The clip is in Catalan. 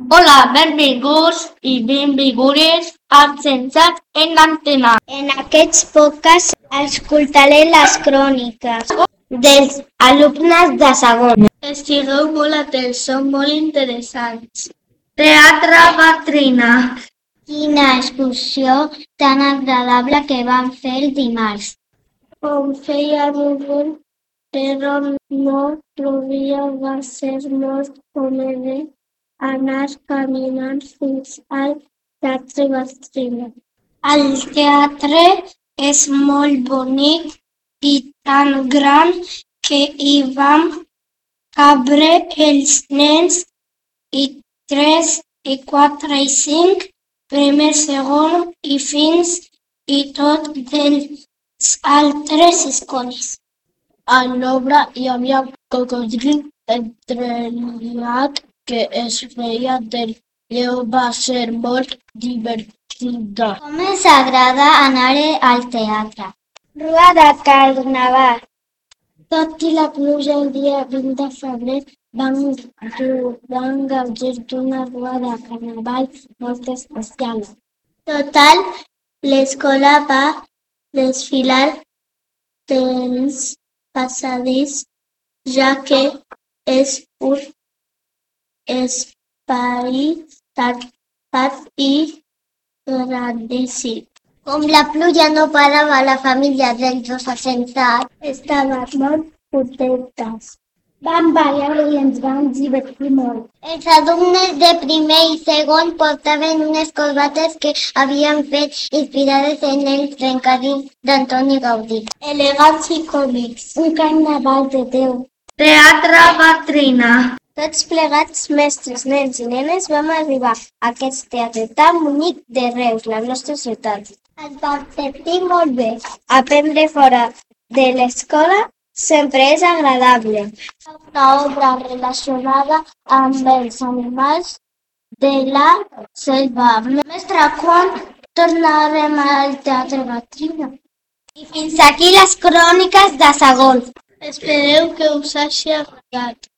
Hola, benvinguts i benvingudes absents en l'antena. En aquests podcasts escoltaré les cròniques dels alumnes de segon. Estigueu molt atents, són molt interessants. Teatre Batrina. Quina excursió tan agradable que vam fer el dimarts. Com feia núvol, però no plovia, va ser molt còmode anar caminant fins al Teatre Batrina. El teatre és molt bonic i tan gran que hi vam cabre els nens i 3 i 4 i 5, primer, segon i fins i tot dels altres escoles. A l'obra hi havia cocodril entrelliat que es feia del lleó, va ser molt divertida. Com ens agrada anar al teatre. Rua de Carnaval. Tot i la pluja, el dia 20 de febrer van gaudir d'una rua de carnaval molt especial. Total, l'escola va desfilar pels passadís, ja que és un espai tapat i grandíssim. Com la pluja no parava, la família dels dos assentats Estaven molt contentes. Vam ballar i ens vam divertir molt. Els alumnes de primer i segon portaven unes corbates que havien fet inspirades en el trencadís d'Antoni Gaudí. Elegants i còmics. Un carnaval de Déu. Teatre Batrina. Tots plegats, mestres, nens i nenes, vam arribar a aquest teatre tan bonic de Reus, la nostra ciutat. Ens vam sentir molt bé. Aprendre fora de l'escola sempre és agradable. Una obra relacionada amb els animals de la selva. Mestre, quan tornarem al Teatre Batrina? I fins aquí les cròniques de segon. Espereu que us hagi agradat.